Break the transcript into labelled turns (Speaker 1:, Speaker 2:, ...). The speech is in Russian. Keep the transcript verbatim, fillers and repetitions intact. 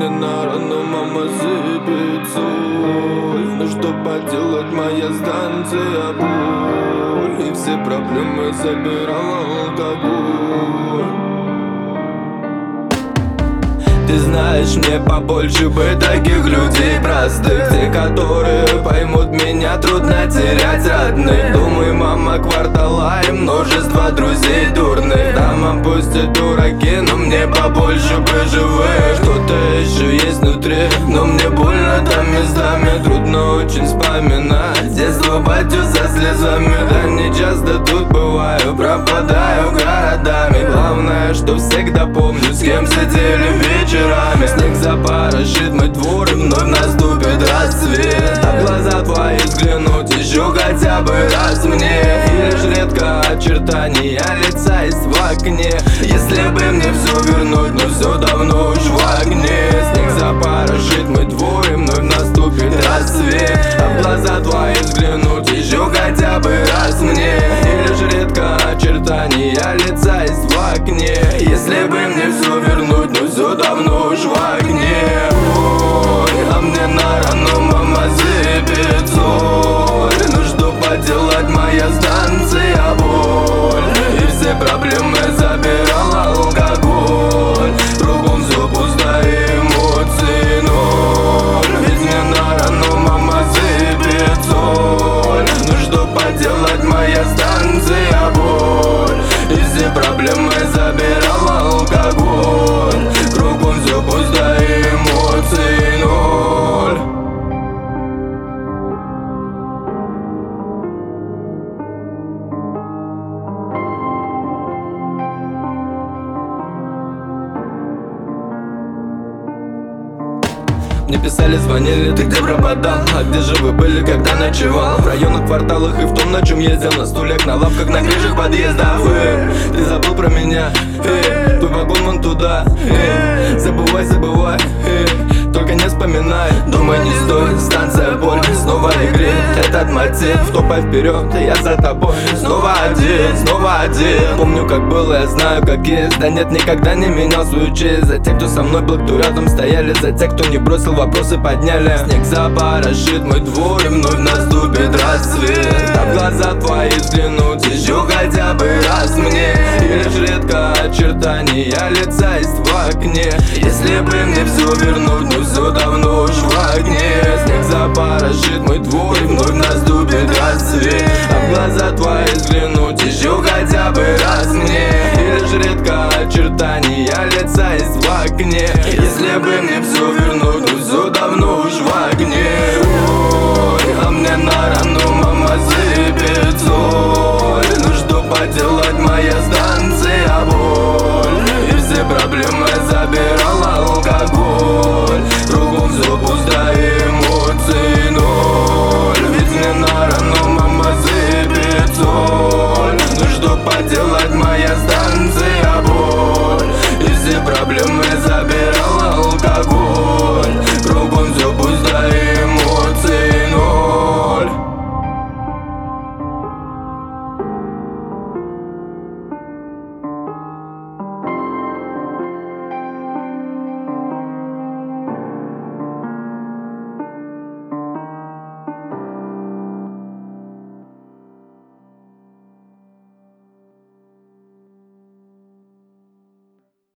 Speaker 1: мне на рану мама сыпет соль. Ну что поделать, моя станция боль, и все проблемы забирал алкоголь. Ты знаешь, мне побольше бы таких людей простых, те, которые поймут меня, трудно терять родных. Думаю, мама квартала и множество друзей дурных. Там опустят дураки, но мне побольше бы живых. Что-то еще есть внутри, но мне больно там местами. Трудно очень вспоминать детство, батю за слезами. Да не часто тут бываю, пропадаю городами. Главное, что всегда помню, с кем сидели вечерами. Снег запорошит мой двор, и вновь наступит рассвет. А в глаза твои взглянуть еще хотя бы раз мне. И лишь редко очертания лица есть в окне. Если бы мне все вернуть, но все давно уж в огне. Снег запорошит мой двор, и вновь наступит рассвет. А в глаза твои взглянуть еще хотя бы раз мне. И лишь редко очертания лица есть в окне. Если бы мне все вернуть, но все давно уж в огне. Ой, а мне на рану мама сыпет соль. Ну что поделать, моя станция боль, и все проблемы забирал алкоголь. Кругом все пусто, эмоций ноль. Ведь мне на рану мама сыпет соль. Ну что поделать, моя станция боль, и все проблемы забирал алкоголь. Кругом все пусто, эмоций ноль. Мне писали, звонили, ты где пропадал? А где же вы были, когда ночевал? В районах, кварталах и в том, на чем ездил. На стульях, на лавках, на крышах подъездов. Эй, ты забыл про меня, эй, твой вагон вон туда, эй, забывай, забывай, эй, только не вспоминай. Думай, не стоит, станция боль снова играет этот мотив. Топай вперед, я за тобой. Снова один, снова один. Помню, как было, я знаю, как есть. Да нет, никогда не менял свою честь. За тех, кто со мной был, кто рядом стояли. За тех, кто не бросил, вопросы подняли. Снег запорошит мой двор, и вновь наступит рассвет. А в глаза твои взглянуть еще хотя бы раз мне. И лишь редко очертания лица есть в окне. Если бы мне все вернуть, но все давно уж в огне. Снег запорошит мой двор, и